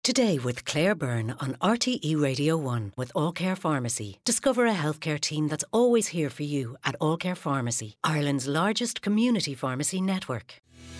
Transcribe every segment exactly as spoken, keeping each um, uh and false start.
Today with Claire Byrne on R T E Radio one with All Care Pharmacy. Discover a healthcare team that's always here for you at All Care Pharmacy, Ireland's largest community pharmacy network.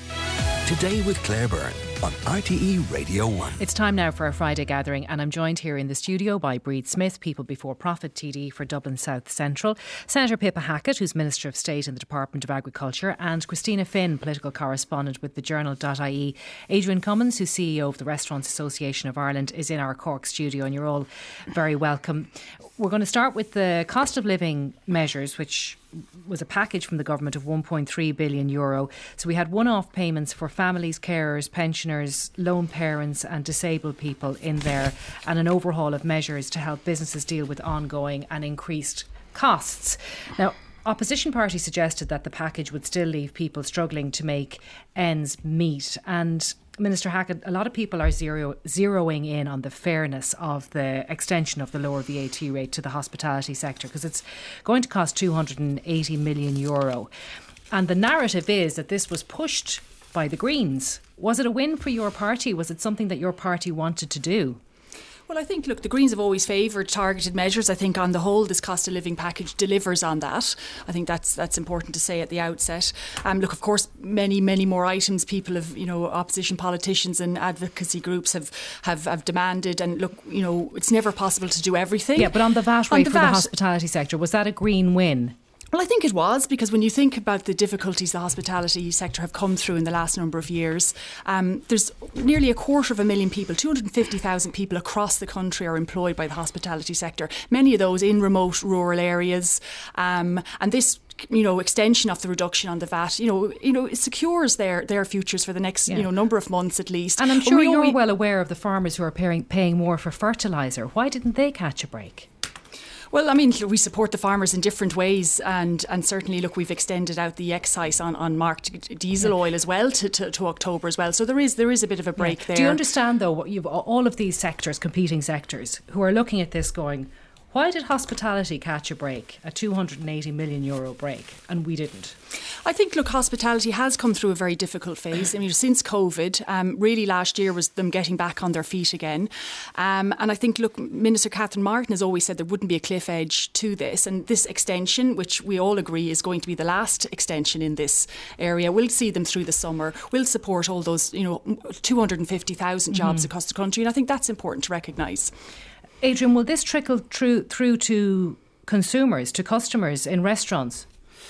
Today with Claire Byrne on R T E Radio one. It's time now for our Friday gathering, and I'm joined here in the studio by Breed Smith, People Before Profit T D for Dublin South Central, Senator Pippa Hackett, who's Minister of State in the Department of Agriculture, and Christina Finn, political correspondent with the journal dot I E. Adrian Cummins, who's C E O of the Restaurants Association of Ireland, is in our Cork studio, and you're all very welcome. We're going to start with the cost of living measures, which was a package from the government of one point three billion euro. So we had one-off payments for families, carers, pensioners, lone parents and disabled people in there, and an overhaul of measures to help businesses deal with ongoing and increased costs. Now, opposition parties suggested that the package would still leave people struggling to make ends meet, and Minister Hackett, a lot of people are zero, zeroing in on the fairness of the extension of the lower V A T rate to the hospitality sector, because it's going to cost two hundred eighty million euro. And the narrative is that this was pushed by the Greens. Was it a win for your party? Was it something that your party wanted to do? Well, I think, look, the Greens have always favoured targeted measures. I think on the whole, this cost of living package delivers on that. I think that's that's important to say at the outset. Um, look, of course, many, many more items people have, you know, opposition politicians and advocacy groups have, have, have demanded. And look, you know, it's never possible to do everything. Yeah, but on the V A T rate on the for V A T, the hospitality sector, was that a Green win? Well, I think it was, because when you think about the difficulties the hospitality sector have come through in the last number of years, um, there's nearly a quarter of a million people, two hundred fifty thousand people across the country are employed by the hospitality sector, many of those in remote rural areas. Um, and this you know, extension of the reduction on the V A T, you know, you know, it secures their, their futures for the next, yeah. you know, number of months at least. And I'm sure we, you're we, well aware of the farmers who are paying, paying more for fertiliser. Why didn't they catch a break? Well, I mean, we support the farmers in different ways, and, and certainly, look, we've extended out the excise on, on marked diesel oil as well to, to, to October as well. So there is there is a bit of a break yeah. there. Do you understand, though, what you've all of these sectors, competing sectors, who are looking at this going, why did hospitality catch a break, a two hundred eighty million euro break, and we didn't? I think, look, hospitality has come through a very difficult phase. I mean, since COVID, um, really last year was them getting back on their feet again. Um, and I think, look, Minister Catherine Martin has always said there wouldn't be a cliff edge to this. And this extension, which we all agree is going to be the last extension in this area, will see them through the summer, will support all those, you know, two hundred fifty thousand jobs mm-hmm. across the country. And I think that's important to recognise. Adrian, will this trickle through, through to consumers, to customers in restaurants?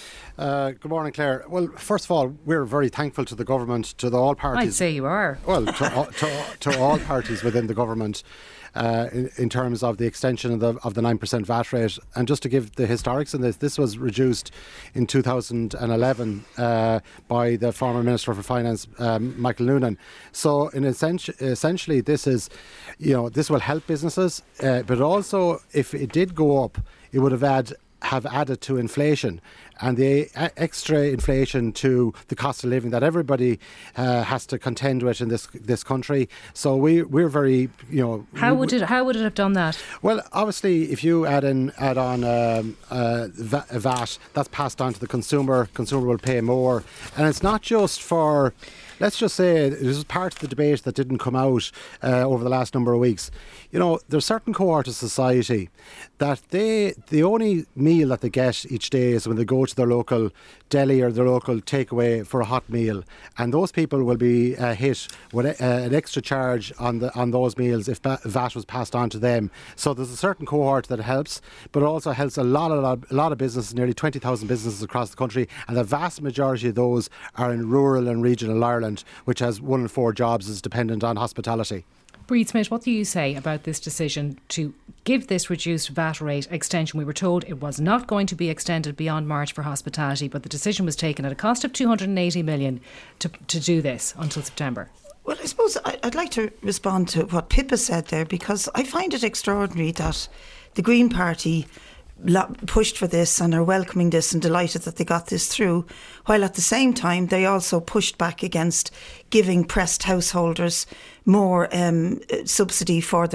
Uh, good morning, Claire. Well, first of all, we're very thankful to the government, to the all parties. I'd say you are. Well, to, to, to all parties within the government uh, in, in terms of the extension of the, of the nine percent V A T rate. And just to give the historics in this, this was reduced in two thousand eleven uh, by the former Minister for Finance, um, Michael Noonan. So in essentially, essentially, this is, you know, this will help businesses, uh, but also if it did go up, it would have add, have added to inflation, and the extra inflation to the cost of living that everybody uh, has to contend with in this this country. So we we're very, you know. How would it How would it have done that? Well, obviously, if you add in add on um, uh, V A T, that's passed on to the consumer. Consumer will pay more, and it's not just for. Let's just say it was part of the debate that didn't come out uh, over the last number of weeks. You know, there's certain cohort of society that they the only meal that they get each day is when they go to their local deli or their local takeaway for a hot meal, and those people will be uh, hit with a, uh, an extra charge on the on those meals if V A T was passed on to them. So there's a certain cohort that helps, but it also helps a lot, a lot, a lot of businesses, nearly twenty thousand businesses across the country, and the vast majority of those are in rural and regional Ireland, which has one in four jobs is dependent on hospitality. Breed Smith, what do you say about this decision to give this reduced V A T rate extension? We were told it was not going to be extended beyond March for hospitality, but the decision was taken at a cost of two hundred eighty million to, to do this until September. Well, I suppose I'd like to respond to what Pippa said there, because I find it extraordinary that the Green Party pushed for this and are welcoming this and delighted that they got this through, while at the same time they also pushed back against giving pressed householders more um, subsidy for their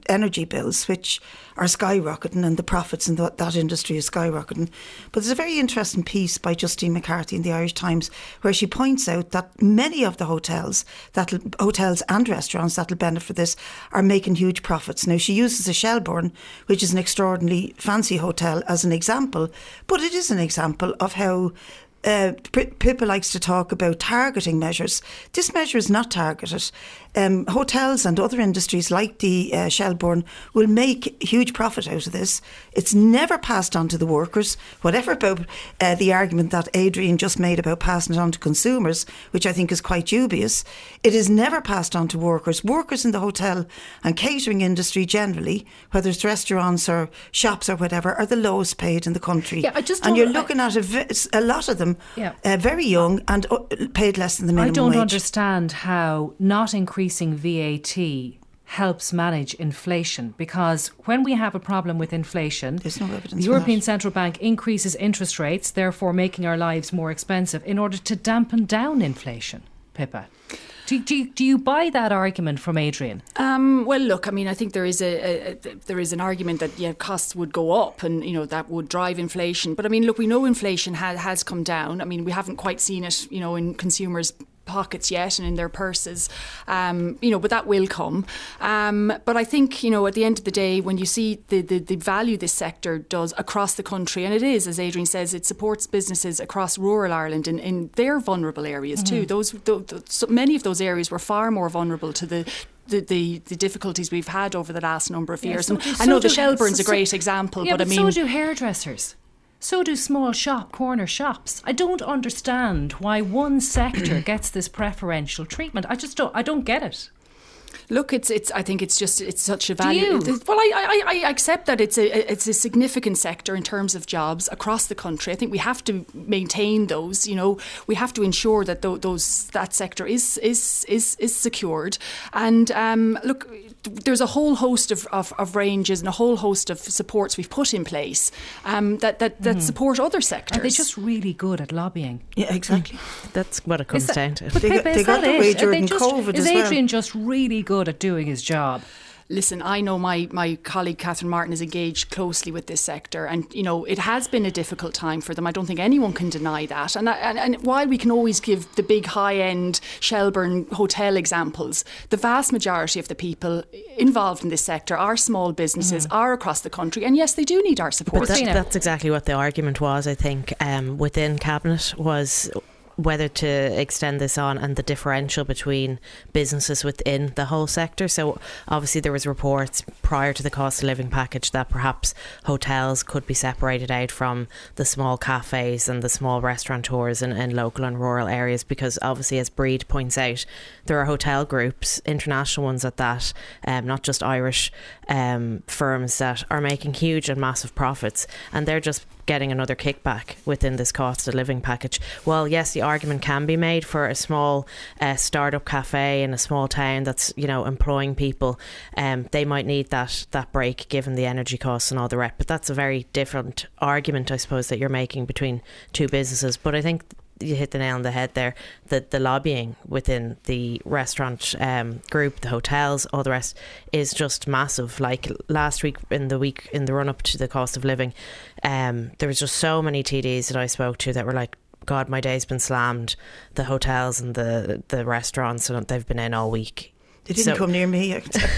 energy bills, which are skyrocketing, and the profits in the, that industry is skyrocketing. But there's a very interesting piece by Justine McCarthy in the Irish Times where she points out that many of the hotels, that hotels and restaurants that will benefit from this, are making huge profits. Now, she uses a Shelbourne, which is an extraordinarily fancy hotel, as an example, but it is an example of how Uh, Pippa likes to talk about targeting measures. This measure is not targeted. Um, hotels and other industries like the uh, Shelbourne will make huge profit out of this. It's never passed on to the workers. Whatever about uh, the argument that Adrian just made about passing it on to consumers, which I think is quite dubious, it is never passed on to workers. Workers in the hotel and catering industry generally, whether it's restaurants or shops or whatever, are the lowest paid in the country. Yeah, I just and you're I, looking at a, a lot of them yeah. uh, very young and uh, paid less than the minimum wage. I don't wage. understand how not increasing V A T helps manage inflation, because when we have a problem with inflation, There's no evidence the for European that. Central Bank increases interest rates, therefore making our lives more expensive in order to dampen down inflation. Pippa, do, do, do you buy that argument from Adrian? Um, well, look, I mean, I think there is a, a, a there is an argument that yeah, costs would go up, and you know that would drive inflation. But I mean, look, we know inflation ha- has come down. I mean, we haven't quite seen it, you know, in consumers' pockets yet and in their purses, um, you know, but that will come. Um, but I think, you know, at the end of the day, when you see the, the, the value this sector does across the country, and it is, as Adrian says, it supports businesses across rural Ireland in, in their vulnerable areas mm-hmm. too. Those, those, those so many of those areas were far more vulnerable to the The, the, the difficulties we've had over the last number of years. Yeah, so, and so I know do, the Shelbourne's so, a great example, yeah, but, but I mean... so do hairdressers. So do small shop, corner shops. I don't understand why one sector gets this preferential treatment. I just don't, I don't get it. Look, it's it's. I think it's just it's such a value. Do you? It, well, I, I I accept that it's a it's a significant sector in terms of jobs across the country. I think we have to maintain those. You know, we have to ensure that th- those that sector is is is is secured. And um, look, there's a whole host of, of, of ranges and a whole host of supports we've put in place um, that that, that mm. support other sectors. Are they just really good at lobbying? Yeah, exactly. Mm. That's what it comes that, down to. But they Pippa, got, they got the way during just, COVID is as well. Adrian just really good at doing his job? Listen, I know my, my colleague Catherine Martin is engaged closely with this sector, and you know it has been a difficult time for them. I don't think anyone can deny that. And and, and while we can always give the big high-end Shelbourne hotel examples, the vast majority of the people involved in this sector are small businesses, mm-hmm. are across the country, and yes, they do need our support. But that, that's exactly what the argument was, I think, um, within Cabinet, was whether to extend this on and the differential between businesses within the whole sector. So obviously there was reports prior to the cost of living package that perhaps hotels could be separated out from the small cafes and the small restaurateurs in, in local and rural areas, because obviously, as Breed points out, there are hotel groups, international ones at that, um, not just Irish um, firms, that are making huge and massive profits, and they're just getting another kickback within this cost of living package. Well, yes, the argument can be made for a small uh, startup cafe in a small town that's, you know, employing people. Um, they might need that that break given the energy costs and all the rest. But that's a very different argument, I suppose, that you're making between two businesses. But I think you hit the nail on the head there. The the lobbying within the restaurant um, group, the hotels, all the rest, is just massive. Like last week, in the week in the run up to the cost of living, um, there was just so many T Ds that I spoke to that were like, God, my day's been slammed. The hotels and the the restaurants, and they've been in all week. They didn't so, come near me.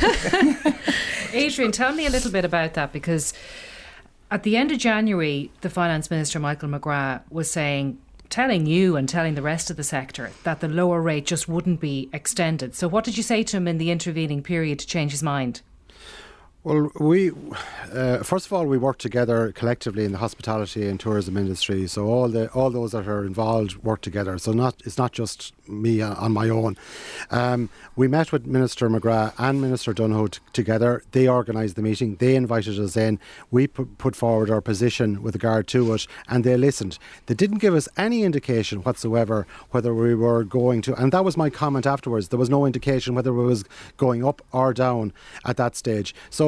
Adrian, tell me a little bit about that, because at the end of January, the Finance Minister, Michael McGrath, was saying, telling you and telling the rest of the sector that the lower rate just wouldn't be extended. So what did you say to him in the intervening period to change his mind? Well, we uh, first of all we work together collectively in the hospitality and tourism industry. So all the all those that are involved work together. So not it's not just me on my own. Um, we met with Minister McGrath and Minister Donohoe t- together. They organised the meeting. They invited us in. We p- put forward our position with regard to it, and they listened. They didn't give us any indication whatsoever whether we were going to. And that was my comment afterwards. There was no indication whether it was going up or down at that stage. So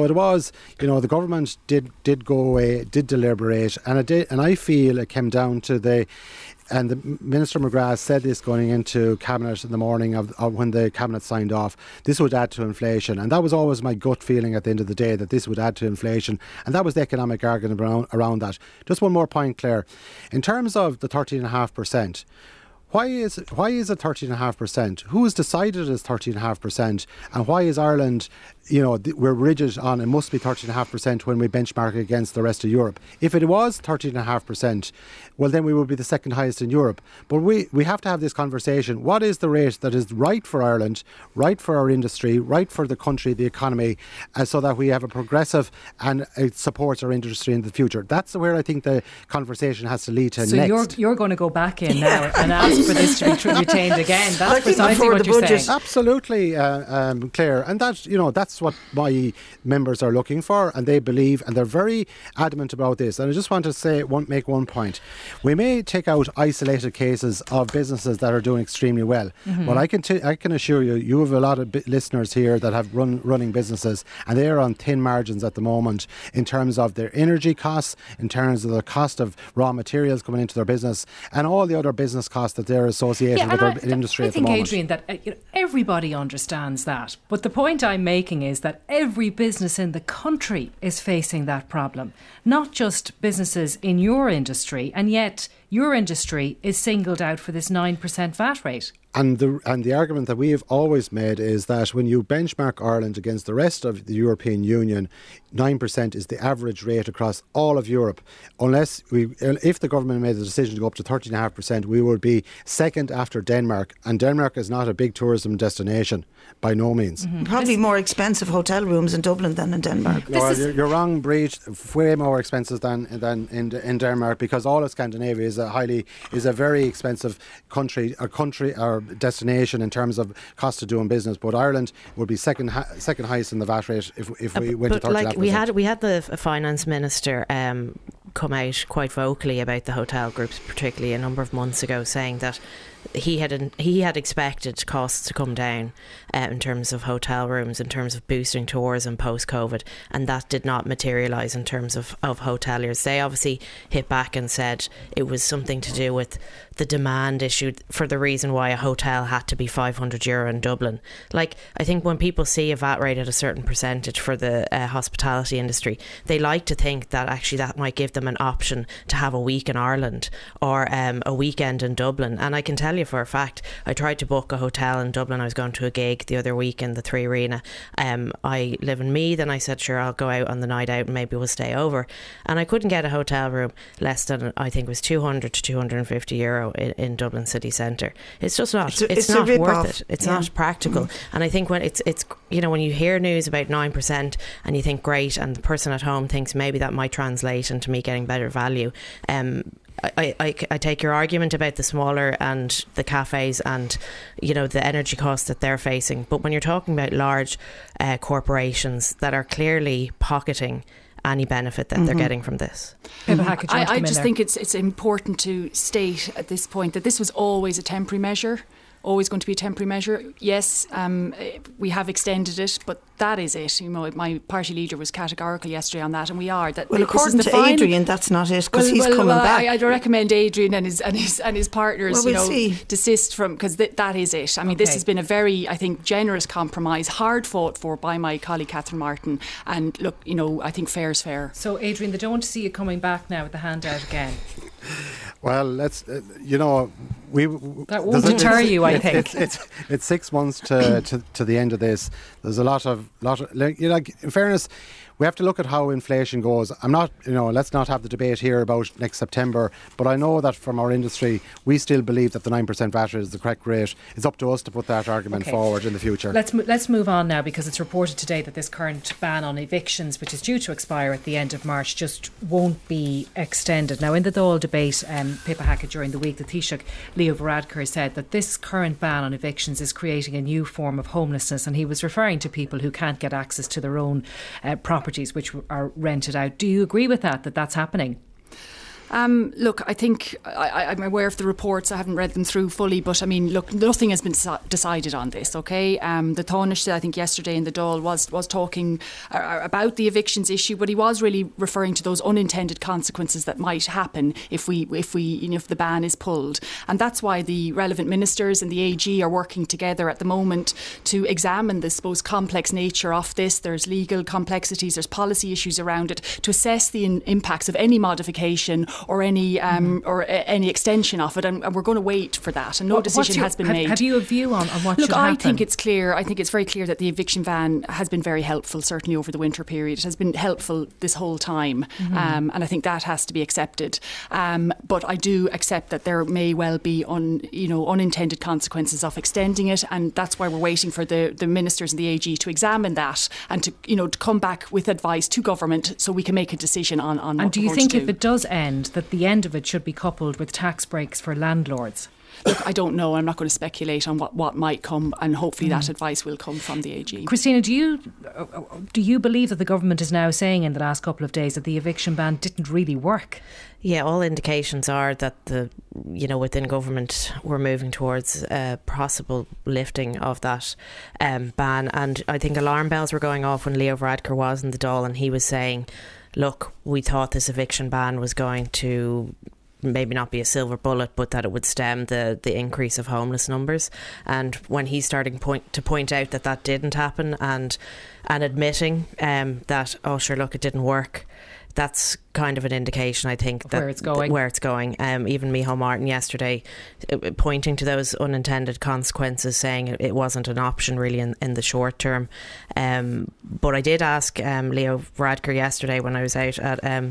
it was, you know, the government did did go away, did deliberate, and it did, and I feel it came down to the. And the Minister McGrath said this going into Cabinet in the morning of, of when the Cabinet signed off. This would add to inflation. And that was always my gut feeling at the end of the day, that this would add to inflation. And that was the economic argument around, around that. Just one more point, Claire. In terms of the thirteen point five percent, Why is why is it thirteen point five percent? Who has decided it's thirteen point five percent? And why is Ireland, you know, th- we're rigid on it must be thirteen point five percent when we benchmark against the rest of Europe? If it was thirteen point five percent, well, then we would be the second highest in Europe. But we, we have to have this conversation. What is the rate that is right for Ireland, right for our industry, right for the country, the economy, uh, so that we have a progressive and it supports our industry in the future? That's where I think the conversation has to lead to so next. you're, you're going to go back in now and ask for this to be tr- retained again. That's precisely what you're saying. Absolutely, uh, um, Claire. And that, you know, that's what my members are looking for, and they believe, and they're very adamant about this. And I just want to say, one, make one point. We may take out isolated cases of businesses that are doing extremely well. Mm-hmm. But I can t- I can assure you, you have a lot of b- listeners here that have run running businesses, and they are on thin margins at the moment in terms of their energy costs, in terms of the cost of raw materials coming into their business, and all the other business costs that they're associated yeah, with their I, industry I at the think, moment. Adrian, that uh, you know, everybody understands that. But the point I'm making is that every business in the country is facing that problem, not just businesses in your industry, and yet your industry is singled out for this nine percent V A T rate. And the and the argument that we have always made is that when you benchmark Ireland against the rest of the European Union, nine percent is the average rate across all of Europe. Unless we, if the government made the decision to go up to thirteen point five percent, we would be second after Denmark. And Denmark is not a big tourism destination, by no means. Mm-hmm. Probably this more expensive hotel rooms in Dublin than in Denmark. No, you're, you're wrong, Breach. Way more expensive than than in in Denmark, because all of Scandinavia is a highly is a very expensive country, a country or destination in terms of cost of doing business. But Ireland would be second second highest in the V A T rate if if we uh, went but to thirty percent. Like we had we had the finance minister um, come out quite vocally about the hotel groups, particularly a number of months ago, saying that he had he had expected costs to come down uh, in terms of hotel rooms, in terms of boosting tourism post-COVID, and that did not materialise in terms of, of hoteliers. They obviously hit back and said it was something to do with the demand issue, for the reason why a hotel had to be five hundred euro in Dublin. Like, I think when people see a V A T rate at a certain percentage for the uh, hospitality industry, they like to think that actually that might give them an option to have a week in Ireland or um, a weekend in Dublin. And I can tell you for a fact, I tried to book a hotel in Dublin. I was going to a gig the other week in the Three Arena. Um, I live in Meath, and I said, sure, I'll go out on the night out and maybe we'll stay over. And I couldn't get a hotel room less than, I think it was two hundred to two hundred fifty euro in, in Dublin city centre. It's just not, it's, a, it's, it's not worth off. it. It's yeah. not practical. Mm-hmm. And I think when it's, it's, you know, when you hear news about nine percent and you think great, and the person at home thinks maybe that might translate into me getting better value, um, I, I, I take your argument about the smaller and the cafes and, you know, the energy costs that they're facing. But when you're talking about large uh, corporations that are clearly pocketing any benefit that mm-hmm. they're getting from this. Mm-hmm. Hackett, I, I just think it's it's important to state at this point that this was always a temporary measure. Always going to be a temporary measure. Yes, um, we have extended it, but that is it. You know, my party leader was categorical yesterday on that, and we are. That well, this according is the to final, Adrian, that's not it, because well, he's well, coming well, back. I, I'd recommend Adrian and his and his and his partners, well, you we'll know, see. desist from, because th- that is it. I mean, okay. This has been a very, I think, generous compromise, hard fought for by my colleague Catherine Martin. And look, you know, I think fair is fair. So, Adrian, they don't want to see you coming back now with the handout again. Well, let's, uh, you know, we... That won't deter you, I it's, think. It's, it's, it's six months to, to, to the end of this. There's a lot of, lot of like, you know, in fairness, we have to look at how inflation goes. I'm not, you know, let's not have the debate here about next September, but I know that from our industry, we still believe that the nine percent V A T rate is the correct rate. It's up to us to put that argument okay. forward in the future. Let's mo- let's move on now, because it's reported today that this current ban on evictions, which is due to expire at the end of March, just won't be extended. Now, in the Dáil debate, um, Pippa Hackett during the week, the Taoiseach Leo Varadkar said that this current ban on evictions is creating a new form of homelessness, and he was referring to people who can't get access to their own uh, properties, which are rented out. Do you agree with that, that that's happening? Um, look, I think I, I'm aware of the reports. I haven't read them through fully, but I mean, look, nothing has been decided on this. Okay, um, the Taoiseach, I think yesterday in the Dáil was was talking uh, about the evictions issue, but he was really referring to those unintended consequences that might happen if we if we you know, if the ban is pulled, and that's why the relevant ministers and the A G are working together at the moment to examine the, suppose, complex nature of this. There's legal complexities, there's policy issues around it, to assess the in- impacts of any modification or any um, mm. or a, any extension of it, and, and we're going to wait for that, and no what, decision your, has been have, made. Have you a view on, on what Look, should happen? I think it's clear. I think it's very clear that the eviction ban has been very helpful, certainly over the winter period. It has been helpful this whole time, mm-hmm. um, and I think that has to be accepted. Um, but I do accept that there may well be un, you know, unintended consequences of extending it, and that's why we're waiting for the, the ministers and the A G to examine that and to you know to come back with advice to government so we can make a decision on, on and what do we're you going think to do. if it does end, that the end of it should be coupled with tax breaks for landlords? Look, I don't know. I'm not going to speculate on what, what might come, and hopefully mm. that advice will come from the A G. Christina, do you do you believe that the government is now saying in the last couple of days that the eviction ban didn't really work? Yeah, all indications are that the you know within government we're moving towards a possible lifting of that um, ban, and I think alarm bells were going off when Leo Varadkar was in the Dáil, and he was saying, look, we thought this eviction ban was going to maybe not be a silver bullet, but that it would stem the the increase of homeless numbers. And when he's starting point to point out that that didn't happen, and and admitting um, that, oh sure, look, it didn't work, that's kind of an indication, I think, that where it's going. Where it's going. Um, even Micheál Martin yesterday uh, pointing to those unintended consequences, saying it wasn't an option really in, in the short term. Um, but I did ask um, Leo Varadkar yesterday when I was out at um,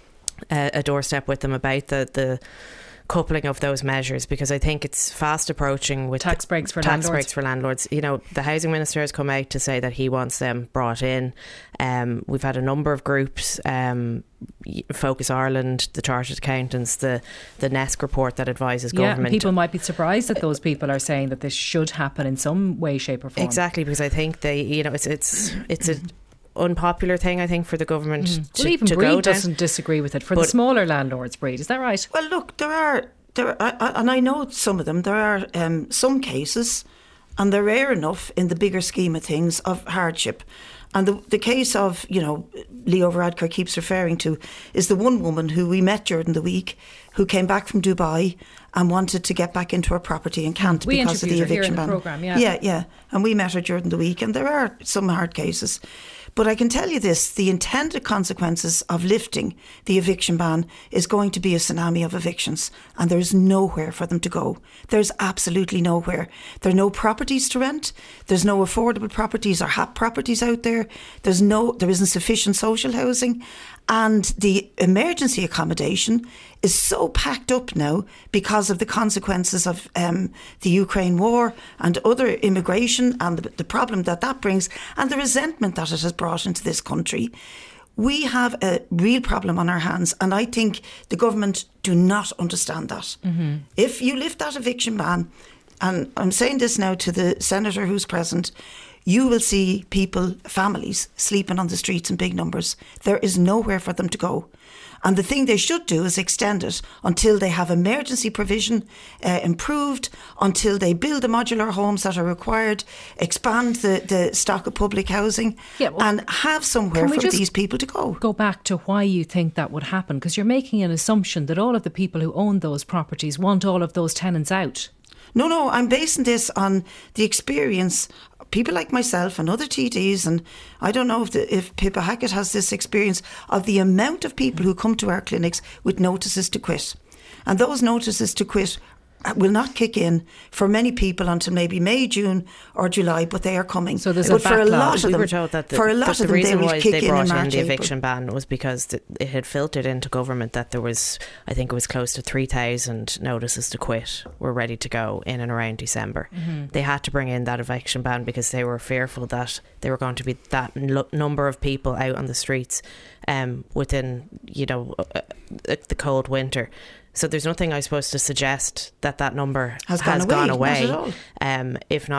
a, a doorstep with them about the the coupling of those measures, because I think it's fast approaching with tax breaks for tax landlords. breaks for landlords. You know, the housing minister has come out to say that he wants them brought in. Um, we've had a number of groups, um, Focus Ireland, the Chartered Accountants, the the N E S C report that advises yeah, government. People might be surprised that those people are saying that this should happen in some way, shape, or form. Exactly, because I think they, you know, it's it's it's a unpopular thing, I think, for the government mm. to, well, even to Breed go down. doesn't disagree with it for but the smaller landlords. Breed, is that right? Well, look, there are there, are, and I know some of them. There are um, some cases, and they're rare enough in the bigger scheme of things, of hardship. And the the case of, you know, Leo Varadkar keeps referring to is the one woman who we met during the week, who came back from Dubai and wanted to get back into her property and can't we because of the eviction ban. The programme, yeah. yeah, yeah. And we met her during the week, and there are some hard cases. But I can tell you this, the intended consequences of lifting the eviction ban is going to be a tsunami of evictions, and there's nowhere for them to go. There's absolutely nowhere. There are no properties to rent. There's no affordable properties or H A P properties out there. There's no, there isn't sufficient social housing. And the emergency accommodation is so packed up now because of the consequences of um, the Ukraine war and other immigration and the, the problem that that brings and the resentment that it has brought into this country. We have a real problem on our hands, and I think the government do not understand that. Mm-hmm. If you lift that eviction ban, and I'm saying this now to the senator who's present, you will see people, families, sleeping on the streets in big numbers. There is nowhere for them to go. And the thing they should do is extend it until they have emergency provision uh, improved, until they build the modular homes that are required, expand the, the stock of public housing, yeah, well, and have somewhere for these people to go. Go back to why you think that would happen, because you're making an assumption that all of the people who own those properties want all of those tenants out. No, no, I'm basing this on the experience of people like myself and other T Ds, and I don't know if, the, if Pippa Hackett has this experience of the amount of people who come to our clinics with notices to quit. And those notices to quit will not kick in for many people until maybe May, June or July, but they are coming. So there's but a for a lot of we them, were told that the, for a lot the of them, reason they will why kick they in brought in, in March, the eviction April. ban was because it had filtered into government that there was, I think it was close to three thousand notices to quit were ready to go in and around December. Mm-hmm. They had to bring in that eviction ban because they were fearful that there were going to be that l- number of people out on the streets um, within, you know, uh, uh, the cold winter. So there's nothing, I suppose, to suggest that that number has, has gone away. Gone away. Not at all. Um, if not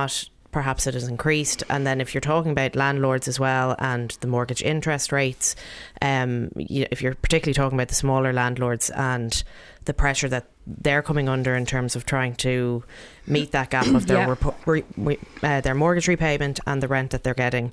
perhaps it has increased. And then if you're talking about landlords as well and the mortgage interest rates, um, you, if you're particularly talking about the smaller landlords and the pressure that they're coming under in terms of trying to meet that gap of their yeah. repo- re- re- uh, their mortgage repayment and the rent that they're getting,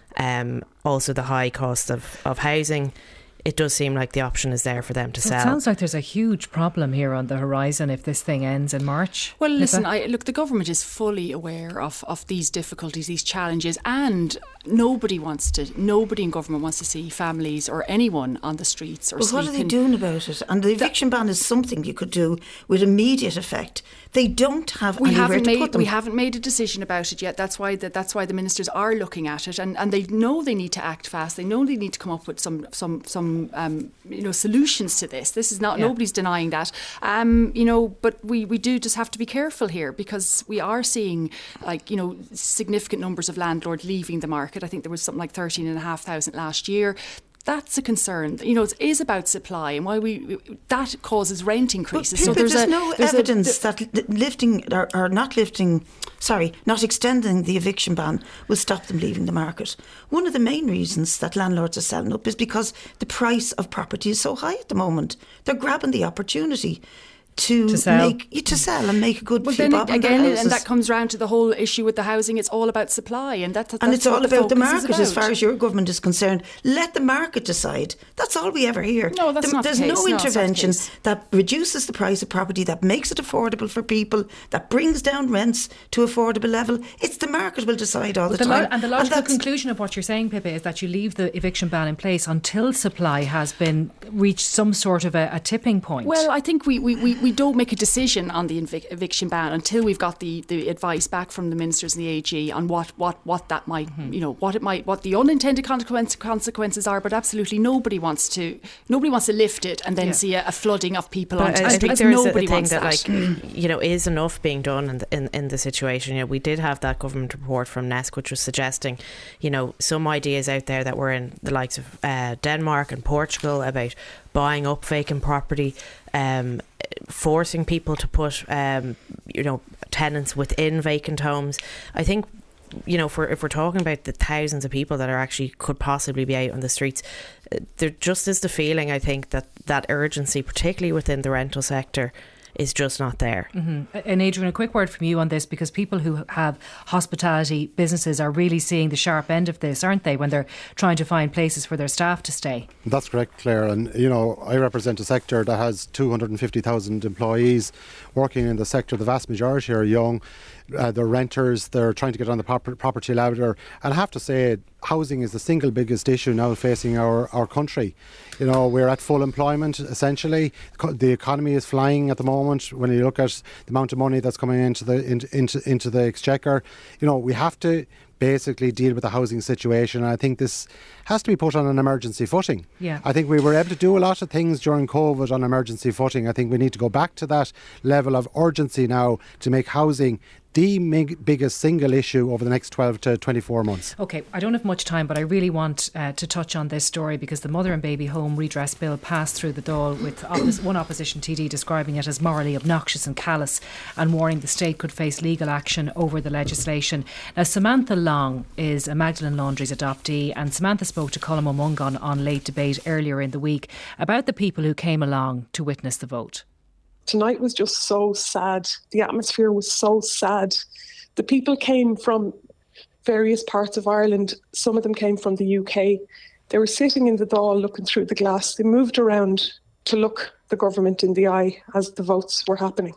um, also the high cost of, of housing, it does seem like the option is there for them to so sell. It sounds like there's a huge problem here on the horizon if this thing ends in March. Well, listen, I, look, the government is fully aware of, of these difficulties, these challenges, and nobody wants to, nobody in government wants to see families or anyone on the streets or But what are they sleeping. doing about it? And the eviction ban is something you could do with immediate effect. They don't have we anywhere haven't to made put them. we haven't made a decision about it yet. That's why the, that's why the ministers are looking at it, and, and they know they need to act fast. They know they need to come up with some some some um, you know solutions to this. This is not Yeah. nobody's denying that. Um, you know, but we, we do just have to be careful here because we are seeing like you know significant numbers of landlords leaving the market. I think there was something like thirteen and a half thousand last year. That's a concern. You know, it is about supply, and why we that causes rent increases. But, so but there's, there's a, no there's evidence a, that li- lifting or, or not lifting, sorry, not extending the eviction ban will stop them leaving the market. One of the main reasons that landlords are selling up is because the price of property is so high at the moment. They're grabbing the opportunity to, To sell. make to sell and make a good Well, few then bob it, on their again, houses. and that comes round to the whole issue with the housing. It's all about supply, and that, that's And it's what all about the focus is market as about. far as your government is concerned. Let the market decide. That's all we ever hear. No, that's The- not the There's case. no No, it's not the intervention case. that reduces the price of property, that makes it affordable for people, that brings down rents to affordable level. It's the market will decide all But the the lo- time. and the logical that's- conclusion of what you're saying, Pippa, is that you leave the eviction ban in place until supply has been reached some sort of a, a tipping point. Well, I think we, we, we, we don't make a decision on the evic- eviction ban until we've got the, the advice back from the ministers and the A G on what, what, what that might, mm-hmm. you know, what it might, what the unintended consequence, consequences are. But absolutely nobody wants to, nobody wants to lift it and then Yeah. see a, a flooding of people But onto I, the I think streets. there is a, a Nobody thing wants that, that. like, you know, is enough being done in the, in, in the situation. You know, we did have that government report from N E S C, which was suggesting, you know, some ideas out there that were in the likes of uh, Denmark and Portugal about buying up vacant property, um, forcing people to put, um, you know, tenants within vacant homes. I think, you know, for if we're talking about the thousands of people that are actually could possibly be out on the streets, uh, there just is the feeling, I think, that that urgency, particularly within the rental sector, is just not there. Mm-hmm. And Adrian, a quick word from you on this, because people who have hospitality businesses are really seeing the sharp end of this, aren't they, when they're trying to find places for their staff to stay? That's correct, Claire. And, you know, I represent a sector that has two hundred fifty thousand employees working in the sector. The vast majority are young. Uh, they're renters. They're trying to get on the proper, property ladder. And I have to say, housing is the single biggest issue now facing our, our country. You know, we're at full employment, essentially. The economy is flying at the moment. When you look at the amount of money that's coming into the into into, into the exchequer, you know, we have to basically deal with the housing situation. And I think this has to be put on an emergency footing. Yeah. I think we were able to do a lot of things during COVID on emergency footing. I think we need to go back to that level of urgency now to make housing the mig- biggest single issue over the next twelve to twenty-four months. OK, I don't have much time, but I really want uh, to touch on this story because the Mother and Baby Home Redress Bill passed through the Dáil with oppos- one opposition T D describing it as morally obnoxious and callous and warning the state could face legal action over the legislation. Now, Samantha Long is a Magdalen Laundries adoptee, and Samantha spoke to Colm Ó Mongáin on Late Debate earlier in the week about the people who came along to witness the vote. Tonight was just so sad. The atmosphere was so sad. The people came from various parts of Ireland. Some of them came from the U K. They were sitting in the Dáil looking through the glass. They moved around to look the government in the eye as the votes were happening.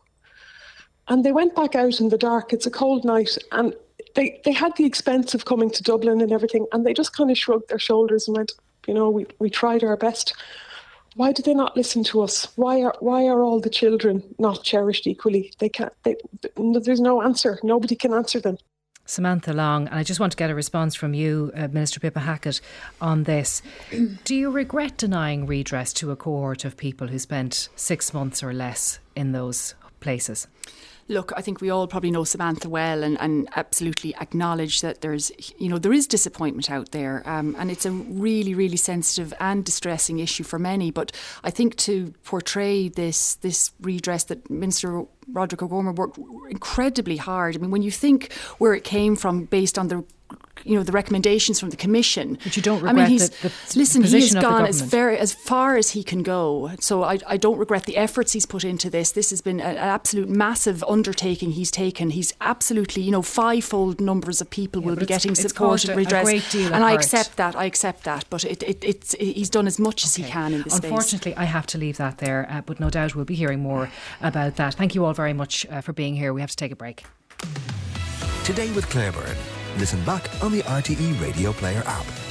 And they went back out in the dark. It's a cold night. And they, they had the expense of coming to Dublin and everything. And they just kind of shrugged their shoulders and went, you know, we, we tried our best. Why did they not listen to us? Why are why are all the children not cherished equally? They can't. They, there's no answer. Nobody can answer them. Samantha Long, and I just want to get a response from you, uh, Minister Pippa Hackett, on this. Do you regret denying redress to a cohort of people who spent six months or less in those places? Look, I think we all probably know Samantha well and, and absolutely acknowledge that there's, you know, there is disappointment out there, um, and it's a really, really sensitive and distressing issue for many. But I think to portray this this redress that Minister Roderick O'Gorman worked incredibly hard. I mean, when you think where it came from based on the you know the recommendations from the Commission. But you don't regret I mean, he's, the, the listen, position he has of gone the as government. very as far as he can go. So I, I don't regret the efforts he's put into this. This has been an absolute massive undertaking he's taken. He's absolutely, you know, fivefold numbers of people Yeah, will but be it's- getting it's support caused and a- a redress. great deal of and I hurt. accept that. I accept that. But it, it, it's he's done as much as he can in this space. Unfortunately, I have to leave that there, uh, but no doubt we'll be hearing more about that. Thank you all very much uh, for being here. We have to take a break. Today with Claire Byrne. Listen back on the R T E Radio Player app.